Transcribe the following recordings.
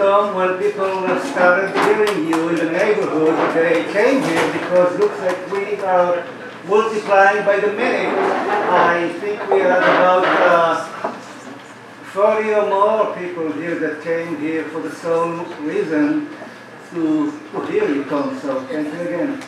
Tom, when people started hearing you in the neighborhood, they came here because it looks like we are multiplying by the minute. I think we are about 40 or more people here that came here for the sole reason to hear you, Tom. So thank you again.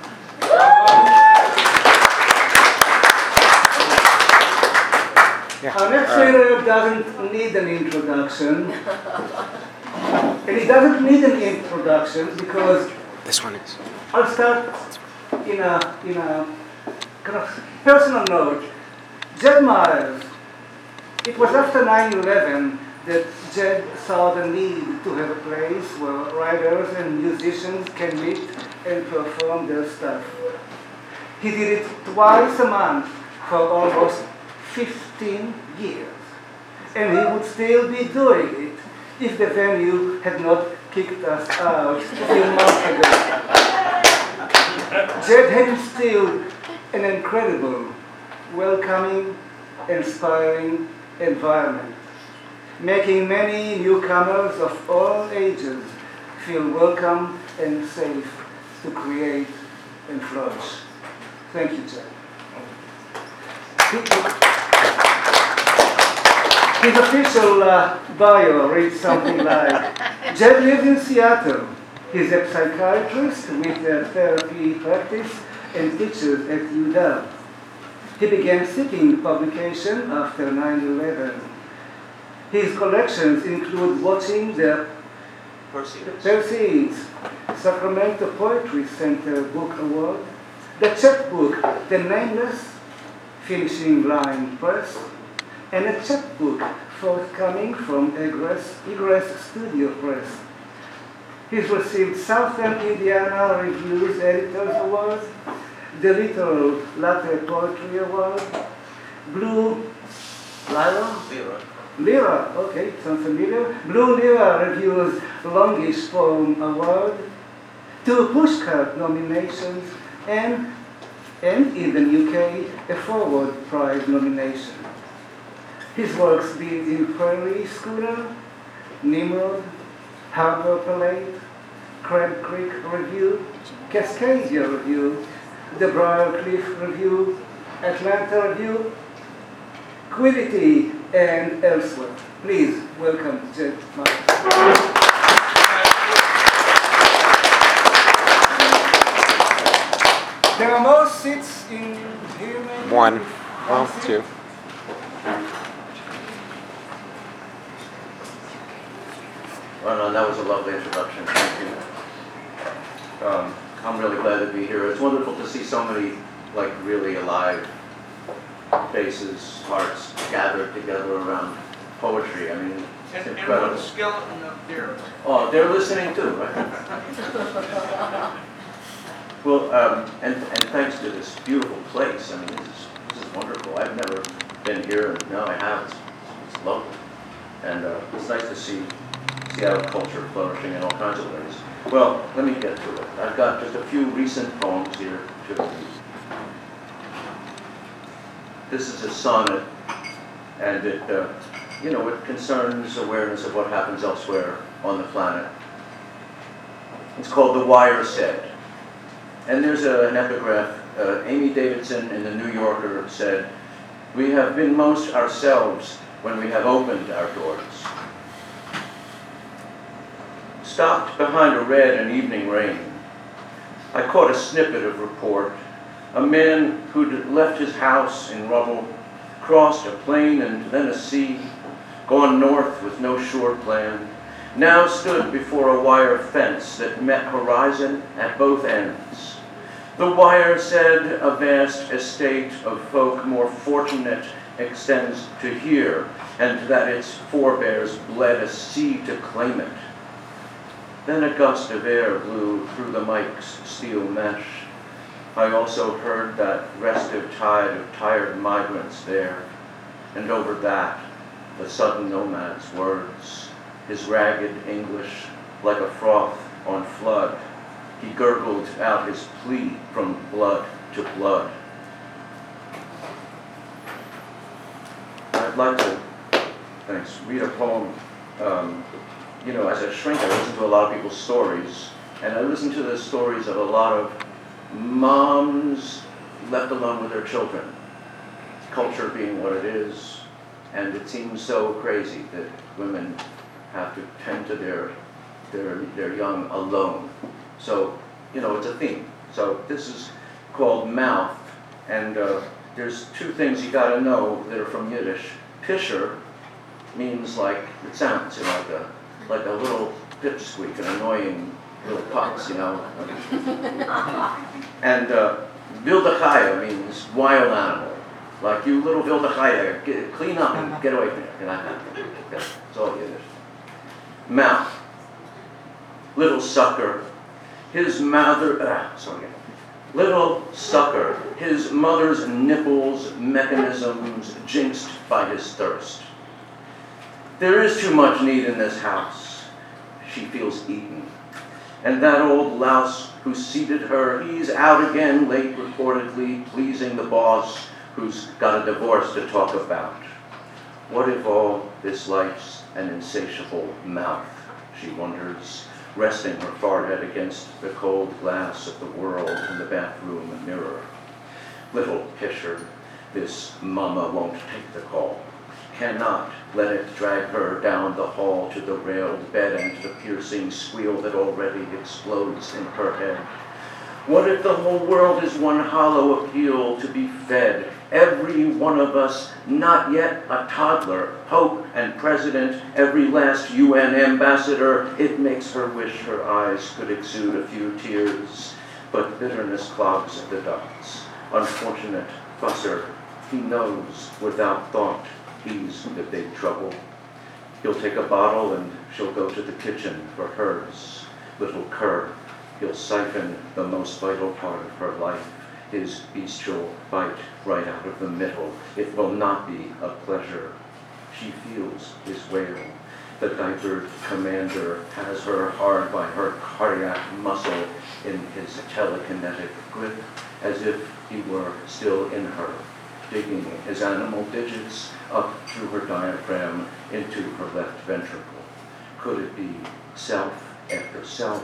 Our next speaker doesn't need an introduction. And he doesn't need an introduction because this one is. I'll start in a kind of personal note. Jed Myers, it was after 9/11 that Jed saw the need to have a place where writers and musicians can meet and perform their stuff. He did it twice a month for almost 15 years. And he would still be doing it if the venue had not kicked us out a few months ago. Jed had instilled an incredible, welcoming, inspiring environment, making many newcomers of all ages feel welcome and safe to create and flourish. Thank you, Jed. His official bio reads something like, Jed lives in Seattle. He's a psychiatrist with a therapy practice and teaches at UW. He began seeking publication after 9/11. His collections include Watching the Perseids, Sacramento Poetry Center Book Award, the chapbook, The Nameless, Finishing Line Press, and a chapbook forthcoming from Egress Studio Press. He's received Southern Indiana Review's Editors Award, the Literal Latte Poetry Award, Blue Lyra, okay, sounds familiar. Blue Lyra Review's Longish Poem Award, 2 Pushcart nominations, and in the UK, a Forward Prize nomination. His works being in Prairie Schooner, Nimrod, Harper Palade, Crab Creek Review, Cascadia Review, the Briarcliff Review, Atlanta Review, Quiddity, and elsewhere. Please welcome Jed Myers. There are more seats in here, maybe? One. Well, 2. Well, no, that was a lovely introduction. Thank you. I'm really glad to be here. It's wonderful to see so many, like, really alive faces, hearts gathered together around poetry. I mean, it's incredible. And one skeleton up there. Oh, they're listening too, right? Well, and thanks to this beautiful place. I mean, this is wonderful. I've never been here, and now I have. It's lovely, and it's nice to see Seattle culture flourishing in all kinds of ways. Well, let me get to it. I've got just a few recent poems here to read. This is a sonnet, and it, it concerns awareness of what happens elsewhere on the planet. It's called The Wire Said. And there's an epigraph. Amy Davidson in the New Yorker said, "We have been most ourselves when we have opened our doors." Stopped behind a red and evening rain, I caught a snippet of report. A man who'd left his house in rubble, crossed a plain and then a sea, gone north with no sure plan, now stood before a wire fence that met horizon at both ends. The wire said a vast estate of folk more fortunate extends to here, and that its forebears bled a sea to claim it. Then a gust of air blew through the mic's steel mesh. I also heard that restive tide of tired migrants there, and over that, the sudden nomad's words, his ragged English like a froth on flood. He gurgled out his plea from blood to blood. I'd like to, read a poem you know, as a shrink, I listen to a lot of people's stories, and I listen to the stories of a lot of moms left alone with their children, culture being what it is, and it seems so crazy that women have to tend to their young alone. So, you know, it's a theme. So this is called Mouth, and there's two things you gotta know that are from Yiddish. Pisher means like, it sounds, you know, like a little pipsqueak, an annoying little putz, you know. And Wilde Chaya means wild animal. Like, you little Wilde Chaya, clean up and get away from here. You know, that's all Yiddish. Mouth. Little sucker. His mother, little sucker. His mother's nipples, mechanisms jinxed by his thirst. There is too much need in this house. She feels eaten. And that old louse who seated her, he's out again late reportedly, pleasing the boss who's got a divorce to talk about. What if all this life's an insatiable mouth, she wonders, resting her forehead against the cold glass of the world in the bathroom mirror. Little Pisher, this mama won't take the call. Cannot let it drag her down the hall to the railed bed and the piercing squeal that already explodes in her head. What if the whole world is one hollow appeal to be fed? Every one of us, not yet a toddler, Pope and President, every last UN ambassador, it makes her wish her eyes could exude a few tears. But bitterness clogs the ducts. Unfortunate fusser, he knows without thought he's the big trouble. He'll take a bottle and she'll go to the kitchen for hers. Little cur, he'll siphon the most vital part of her life, his bestial bite right out of the middle. It will not be a pleasure. She feels his wail. The diapered commander has her hard by her cardiac muscle in his telekinetic grip, as if he were still in her, digging his animal digits up through her diaphragm into her left ventricle. Could it be self after self,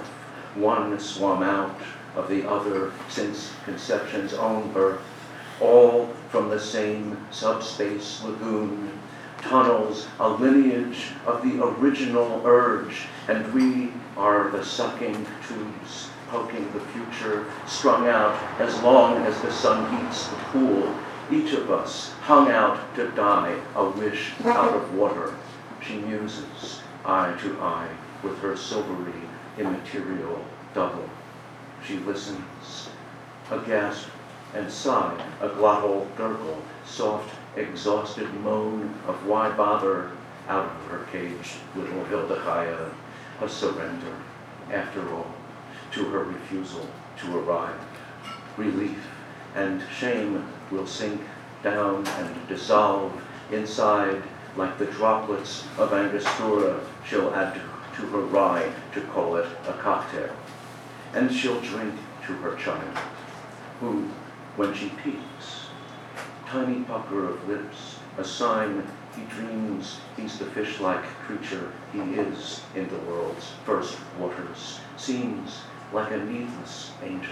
one swum out of the other since conception's own birth, all from the same subspace lagoon, tunnels, a lineage of the original urge, and we are the sucking tubes, poking the future, strung out as long as the sun heats the pool, each of us hung out to die, a wish out of water. She muses, eye to eye, with her silvery, immaterial double. She listens, a gasp and sigh, a glottal gurgle, soft, exhausted moan of why bother, out of her caged little Wilde Chaya, a surrender, after all, to her refusal to arrive. Relief and shame will sink down and dissolve inside like the droplets of Angostura she'll add to her rye to call it a cocktail. And she'll drink to her child, who, when she peaks, tiny pucker of lips, a sign he dreams he's the fish-like creature he is in the world's first waters, seems like a needless angel.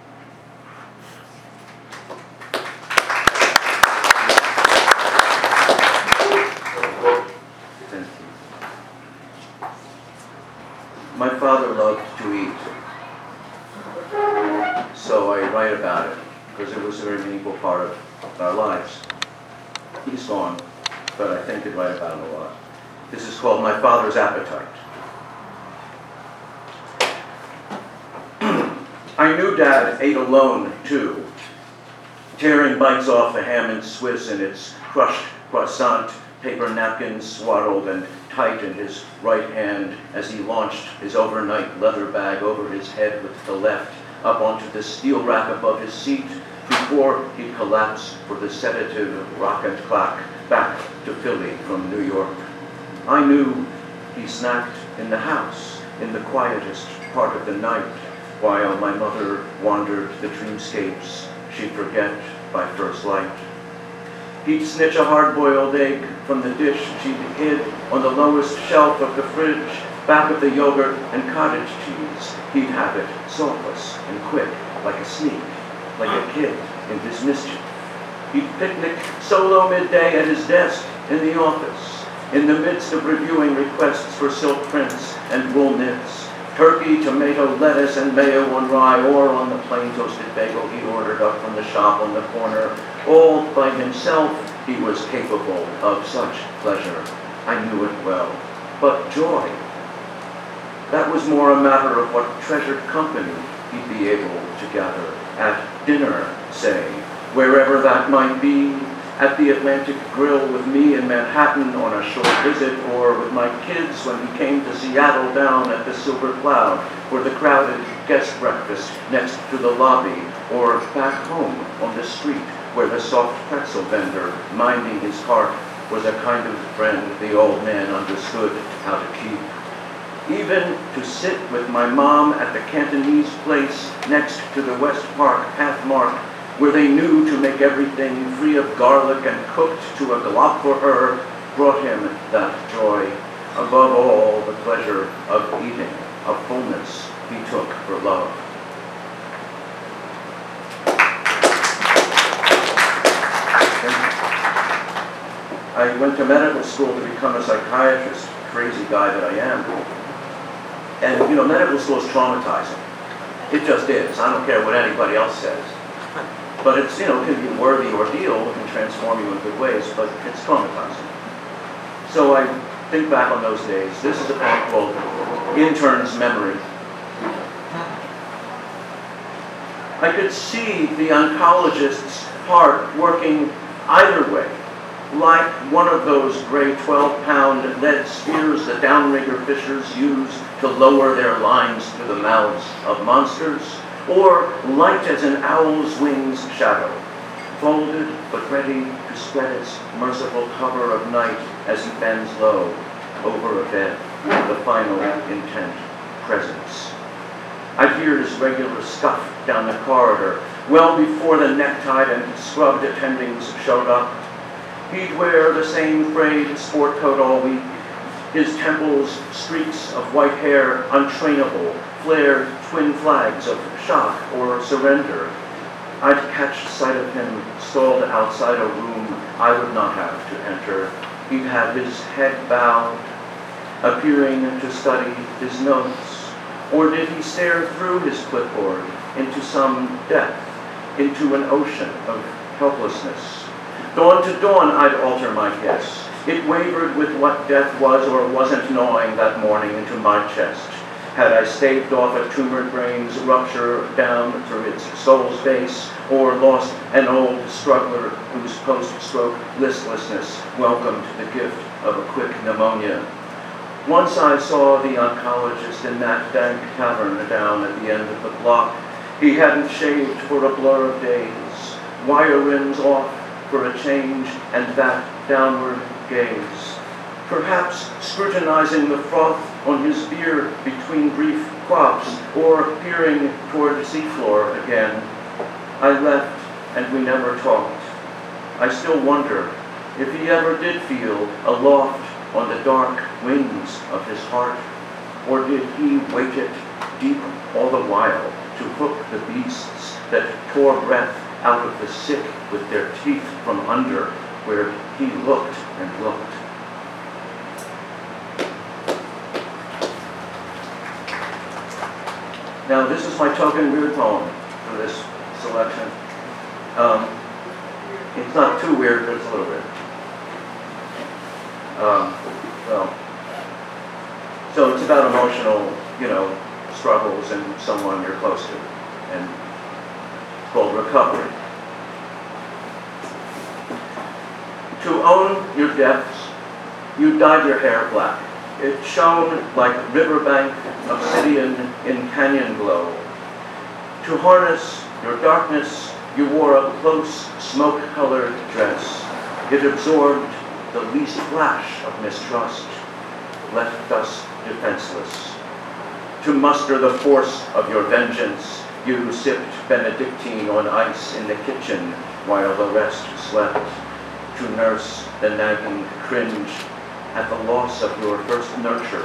Thank you. My father loved to eat, so I write about it because it was a very meaningful part of our lives. He's gone, but I think I write about him a lot. This is called My Father's Appetite. I knew Dad ate alone, too, tearing bites off the ham and Swiss in its crushed croissant, paper napkins swaddled and tight in his right hand as he launched his overnight leather bag over his head with the left up onto the steel rack above his seat before he collapsed for the sedative rock and clock back to Philly from New York. I knew he snacked in the house in the quietest part of the night while my mother wandered the dreamscapes she'd forget by first light. He'd snitch a hard-boiled egg from the dish she'd hid on the lowest shelf of the fridge Back of the yogurt and cottage cheese, he'd have it saltless and quick, like a sneak, like a kid in his mischief. He'd picnic solo midday at his desk in the office, in the midst of reviewing requests for silk prints and wool knits, turkey, tomato, lettuce, and mayo on rye, or on the plain toasted bagel he ordered up from the shop on the corner. All by himself, he was capable of such pleasure. I knew it well. But joy, that was more a matter of what treasured company he'd be able to gather at dinner, say, wherever that might be, at the Atlantic Grill with me in Manhattan on a short visit, or with my kids when he came to Seattle down at the Silver Cloud for the crowded guest breakfast next to the lobby, or back home on the street where the soft pretzel vendor minding his cart was a kind of friend the old man understood how to keep. Even to sit with my mom at the Cantonese place next to the West Park pathmark, where they knew to make everything free of garlic and cooked to a glop for her, brought him that joy. Above all, the pleasure of eating, a fullness he took for love. I went to medical school to become a psychiatrist, crazy guy that I am. And, medical school is traumatizing. It just is. I don't care what anybody else says. But it's, can be a worthy ordeal, it can transform you in good ways, but it's traumatizing. So I think back on those days. This is a book called Intern's Memory. I could see the oncologist's heart working either way, like one of those gray 12-pound lead spheres the downrigger fishers use to lower their lines to the mouths of monsters, or light as an owl's wings shadow, folded but ready to spread its merciful cover of night as he bends low over a bed, the final intent presence. I'd hear his regular scuff down the corridor, well before the necktied and scrubbed attendings showed up. He'd wear the same frayed sport coat all week, his temples streaks of white hair untrainable, flared twin flags of shock or surrender. I'd catch sight of him stalled outside a room I would not have to enter. He'd have his head bowed, appearing to study his notes. Or did he stare through his clipboard into some depth, into an ocean of helplessness? Dawn to dawn, I'd alter my guess. It wavered with what death was or wasn't gnawing that morning into my chest. Had I staved off a tumored brain's rupture down through its skull's base, or lost an old struggler whose post-stroke listlessness welcomed the gift of a quick pneumonia? Once I saw the oncologist in that dank cavern down at the end of the block. He hadn't shaved for a blur of days, wire rims off for a change, and that downward gaze. Perhaps scrutinizing the froth on his beard between brief quaffs, or peering toward the seafloor again. I left, and we never talked. I still wonder if he ever did feel aloft on the dark wings of his heart, or did he wait it deep all the while to hook the beasts that tore breath out of the sick with their teeth from under, where he looked and looked. Now, this is my token weird poem for this selection. It's not too weird, but it's a little weird. So it's about emotional, struggles and someone you're close to, and it's called Recovery. To own your depths, you dyed your hair black. It shone like riverbank obsidian in canyon glow. To harness your darkness, you wore a close, smoke-colored dress. It absorbed the least flash of mistrust, left us defenseless. To muster the force of your vengeance, you sipped Benedictine on ice in the kitchen while the rest slept. To nurse the nagging cringe at the loss of your first nurture,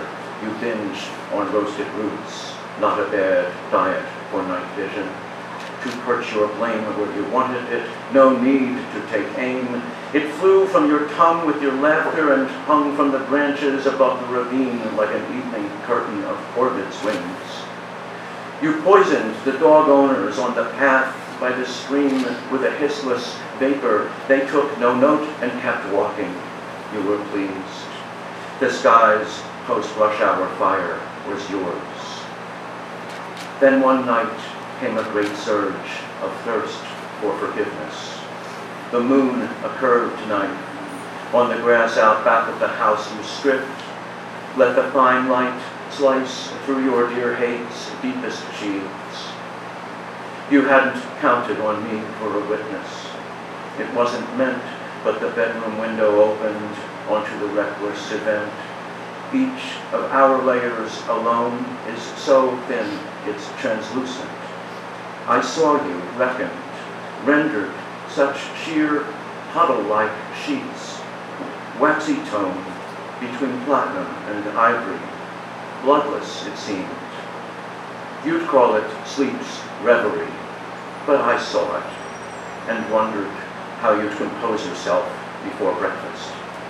You binged on roasted roots, not a bad diet for night vision. To perch your blame where you wanted it, no need to take aim. It flew from your tongue with your laughter and hung from the branches above the ravine like an evening curtain of orbit's wings. You poisoned the dog owners on the path by the stream with a hissless vapor. They took no note and kept walking. You were pleased. The sky's post-rush hour fire was yours. Then one night came a great surge of thirst for forgiveness. The moon, a curved knife. On the grass out back of the house you stripped. Let the fine light slice through your dear hate's deepest sheaths. You hadn't counted on me for a witness. It wasn't meant, but the bedroom window opened onto the reckless event. Each of our layers alone is so thin it's translucent. I saw you reckoned, rendered such sheer puddle-like sheets, waxy tone between platinum and ivory, bloodless it seemed. You'd call it sleep's reverie, but I saw it and wondered how you'd compose yourself before breakfast.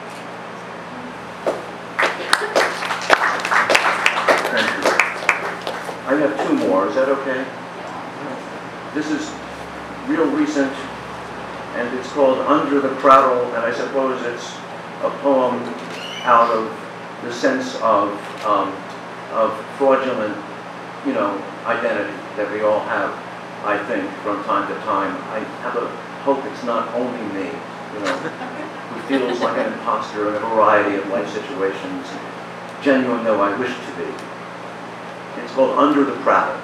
Thank you. I have two more, is that okay? This is real recent, and it's called Under the Prattle, and I suppose it's a poem out of the sense of fraudulent, identity that we all have, I think, from time to time. I have a hope it's not only me, who feels like an imposter in a variety of life situations, genuine though I wish to be. It's called Under the Prattle.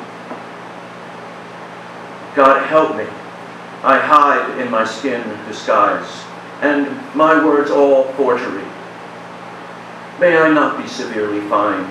God help me. I hide in my skin disguise, and my words all forgery. May I not be severely fined.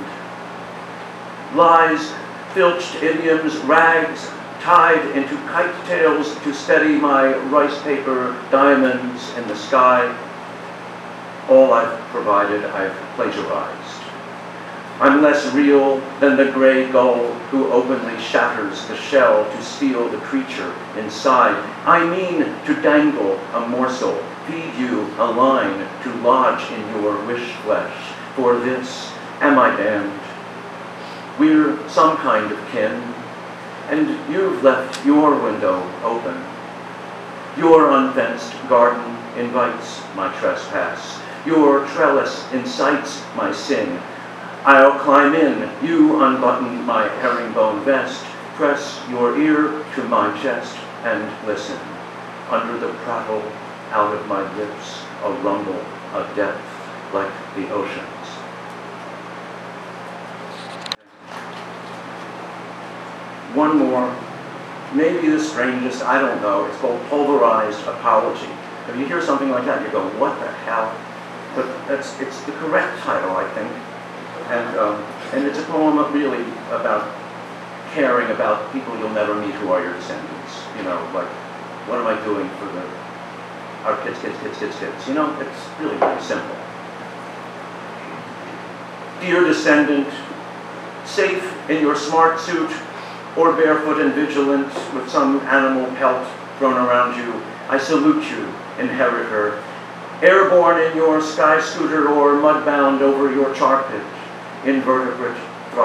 Lies, filched idioms, rags, tied into kite tails to steady my rice paper diamonds in the sky. All I've provided, I've plagiarized. I'm less real than the gray gull who openly shatters the shell to steal the creature inside. I mean to dangle a morsel, feed you a line to lodge in your wish flesh. For this am I damned. We're some kind of kin, and you've left your window open. Your unfenced garden invites my trespass. Your trellis incites my sin. I'll climb in, you unbutton my herringbone vest, press your ear to my chest and listen. Under the prattle, out of my lips, a rumble, a depth like the oceans. One more, maybe the strangest, I don't know, it's called Pulverized Apology. If you hear something like that, you go, what the hell? But it's the correct title, I think. And it's a poem really about caring about people you'll never meet who are your descendants. Like, what am I doing for our kids? It's really very simple. Dear descendant, safe in your smart suit, or barefoot and vigilant with some animal pelt thrown around you, I salute you, inheritor, airborne in your sky scooter or mudbound over your char pit, invertebrate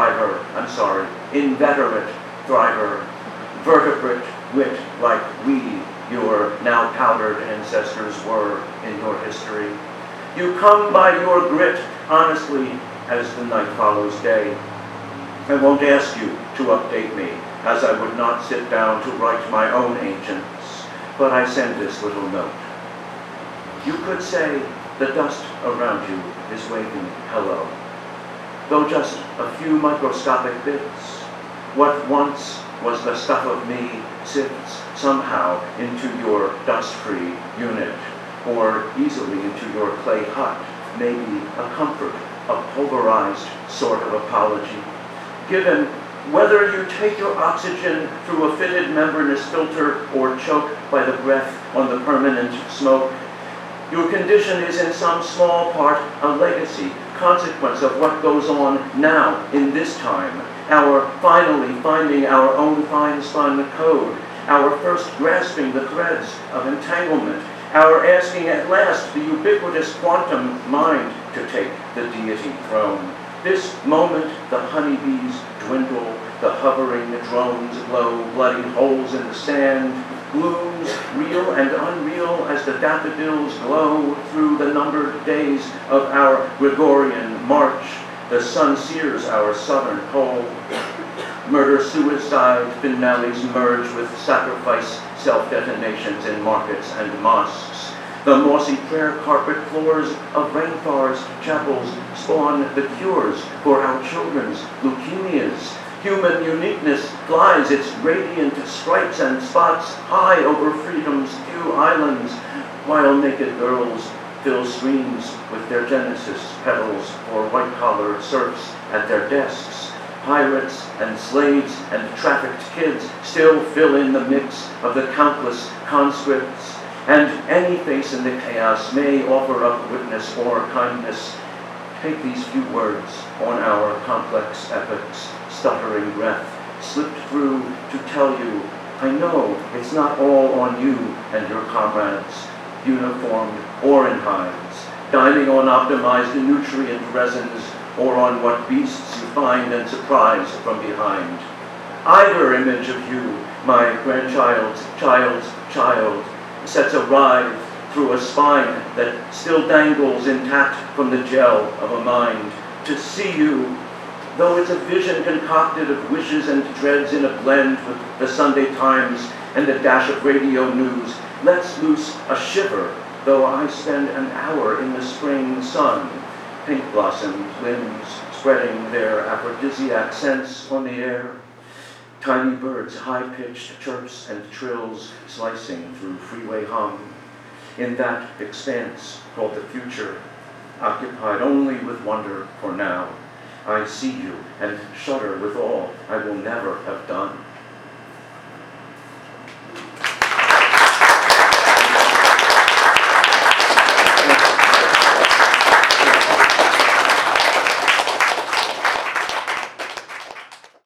thriver, vertebrate wit like we, your now powdered ancestors were in your history. You come by your grit honestly as the night follows day. I won't ask you to update me, as I would not sit down to write my own ancients, but I send this little note. You could say the dust around you is waving hello, though just a few microscopic bits. What once was the stuff of me sifts somehow into your dust-free unit, or easily into your clay hut, maybe a comfort, a pulverized sort of apology. Given whether you take your oxygen through a fitted membranous filter or choke by the breath on the permanent smoke, your condition is in some small part a legacy, consequence of what goes on now in this time, our finally finding our own fine-spun code, our first grasping the threads of entanglement, our asking at last the ubiquitous quantum mind to take the deity throne. This moment the honeybees dwindle, the hovering drones glow, bloody holes in the sand, blooms real and unreal as the daffodils glow through the numbered days of our Gregorian march. The sun sears our southern pole. Murder-suicide finales merge with sacrifice self-detonations in markets and mosques. The mossy prayer carpet floors of rainforest chapels spawn the cures for our children's leukemias. Human uniqueness flies its radiant stripes and spots high over freedom's few islands, while naked girls fill screens with their Genesis petals for white-collar serfs at their desks. Pirates and slaves and trafficked kids still fill in the mix of the countless conscripts, and any face in the chaos may offer up witness or kindness. Take these few words on our complex epic's stuttering breath, slipped through to tell you, I know it's not all on you and your comrades, uniformed or in hides, dining on optimized nutrient resins, or on what beasts you find and surprise from behind. Either image of you, my grandchild's child's child, sets a writhe through a spine that still dangles intact from the gel of a mind. To see you, though it's a vision concocted of wishes and dreads in a blend with the Sunday Times and the dash of radio news, lets loose a shiver, though I spend an hour in the spring sun, pink-blossomed limbs spreading their aphrodisiac scents on the air, tiny birds' high-pitched chirps and trills slicing through freeway hum. In that expanse called the future, occupied only with wonder for now, I see you and shudder with all I will never have done.